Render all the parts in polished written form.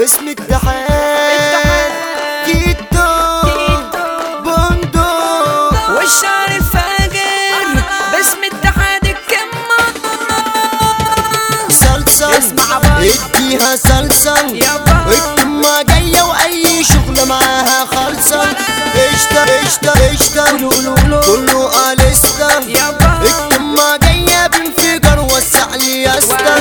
باسم اتحاد كيتو بندق والشعر الفاجر باسم اتحاد الكمة. صلصة اسمع باي اديها صلصة يابا والكمة جاية واي شغل معاها خالصة. قشطة قشطة قشطة كله قالسطة يابا الكمة جاية بانفجار وسع لي يا اسطى.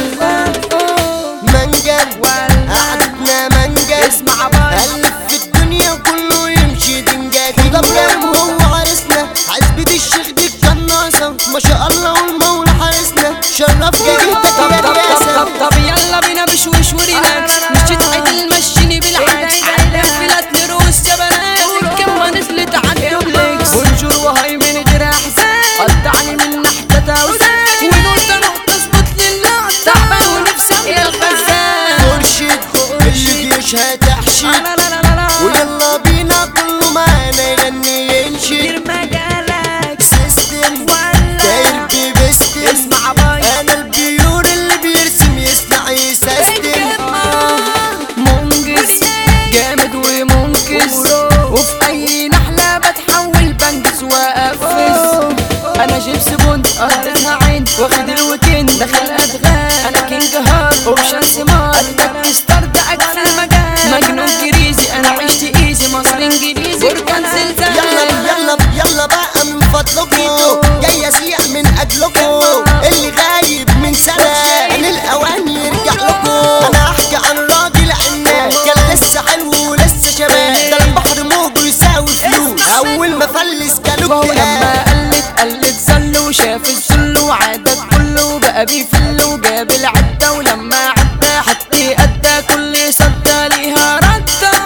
منجل قعدتنا منجل اسمع باي ألف في الدنيا كله يمشي دنجاج. ده ابراهيم هو عرسنا عزبة الشيخ دي القناصة ما شاء الله والمولى حارسنا شرف جاجتك يا رياسة. طب يلا بينا بشويش وريلاكس مش تتعدل مشيني بالعكس عالقفلات لروس يا بنات الكمة نزلت عالدوبلكس بونجور وهيمن غير احزان قطعني من نحتة توزان ونقطة نقطة اظبط لله تعبان ونفسي املى الخزان. مرشد اللي يشهد احشد ويلا بينا كله معانا يغني ينشد. مجالك سيستم داير بيبستم اسمع باي انا البيور اللي بيرسم يصنع يسيستم. منجز جامد ومنكز وفي اي نحلة بتحول بنجز واقفز. انا جيبس بوند قضيتها عين واخد الويكند دخل ادغال انا كينج هارد اوبشن سمار اتك ستارت في المجال مجنون كريزي انا عشت ايزي مصر انجليزي بركان زلزال. يلا بقى من فضلكم جاي اسيح من اجلكم اللي غايب من سنة ان الاوان يرجع لكم. انا احكي عن راجل عناد كان لسه حلو ولسه شباب ده البحر موجه يساوي فلوس اول ما فلس كانوا وهو لما قلت زل وشاف الذل وعادت كله بقى بيفل وجاب العدة ولما عدى حتى أدى كل صدى ليها ردة.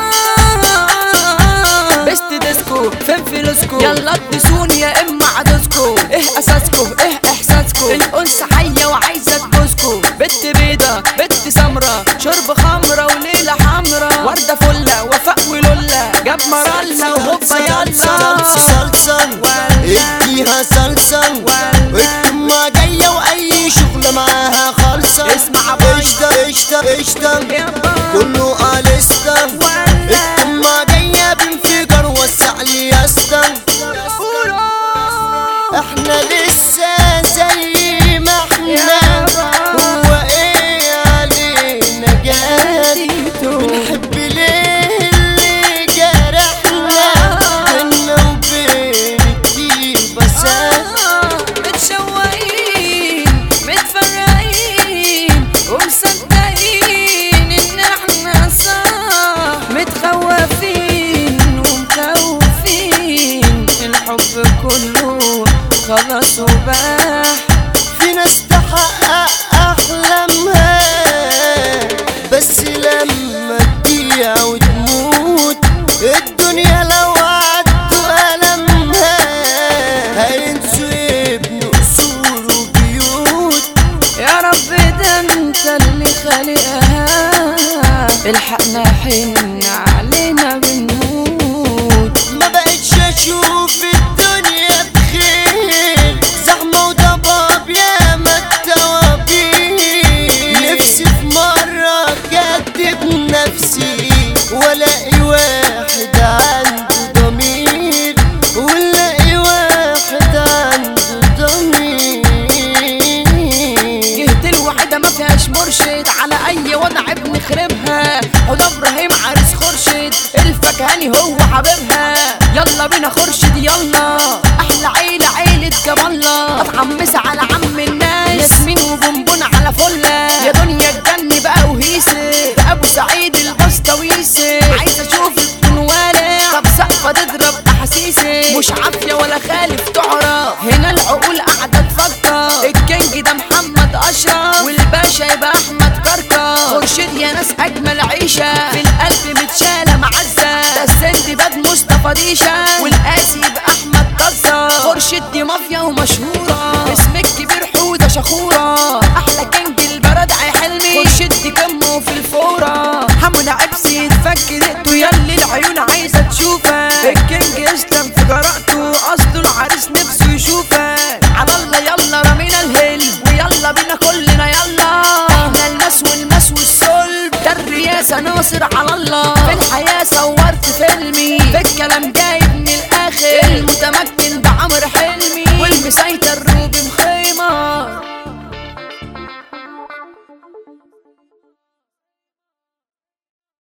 بست ديسكو فين فلوسكو يلا ادسوني يا اما عدسكو ايه اساسكو ايه احساسكو الانثى حية وعايزة تجوزكو بنت بيضة بنت سمرة شرب خمرة وليلة حمرة وردة فلة وفاء ولولة جاب مرالة وهوبا يلا صلصة اديها صلصة والكمة جاية واي شغل معاها خالصة. اسمع باي قشطة قشطة قشطة كله قالسطة الكمة جاية بانفجار وسع لي يا اسطى. احنا لسه زي ما احنا هو ايه علينا جاري بنحب ليه اللي جرحنا بينا وبين الطيبة متشوقين متفرقين ومصدقين ان احنا صح متخوفين ومخوفين الحب كله خلاص وباح. في ناس تحقق احلامها بس لما تضيع وتموت الدنيا لو عدوا ألمها هينسوا يبنوا قصور وبيوت. يا رب ده انت اللي خالقها الحقنا حن علينا بنموت. ما بقتش اشوف الدنيا بخير زحمة وضباب يا التوابير. نفسي في مرة اكدب نفسي والاقي واحد عنده ضمير والاقي واحد عنده ضمير. جهة الوحيدة ما فيهاش مرشد على اي وضع بنخربها حوض ابراهيم عريس خورشيد الفكهاني هو حبيبها. يلا بينا خورشيد يلا احلى عيلة عيلة جمالة اتحمس على عم الناس ياسمين وبونبون على فلة يا دنيا تجني بقى وهيسي ده ابو سعيد البسطويسي عايز اشوف الكنوالة طب سقفة تضرب احاسيسي مش عافية ولا خالف تعرف هنا العقول قاعدة تفكر الكينج ده محمد اشرف والباشا يبقى احمد كركر. خورشيد يا ناس اجمل عيشة في القلب متشالة معزة ده السندباد مصطفى ديشة والقاسي يبقى احمد كزة. خورشيد دي مافيا ومشهورة اسم الكبير حودة شخورة احلى كينج البلد عي حلمي خورشيد دي كمه في الفورة حمو عبسي يتفك دقته ياللي العيون عايزة تشوفك الكينج يسلم في جرأته قصده العريس نفسه يشوفك على الله. يلا رمينا الهيل ويلا بينا كلنا يلا احنا المس والمس والسلب ده الرياسة ناصر يسر على الله. في الحياة صورت فيلمي، في الكلام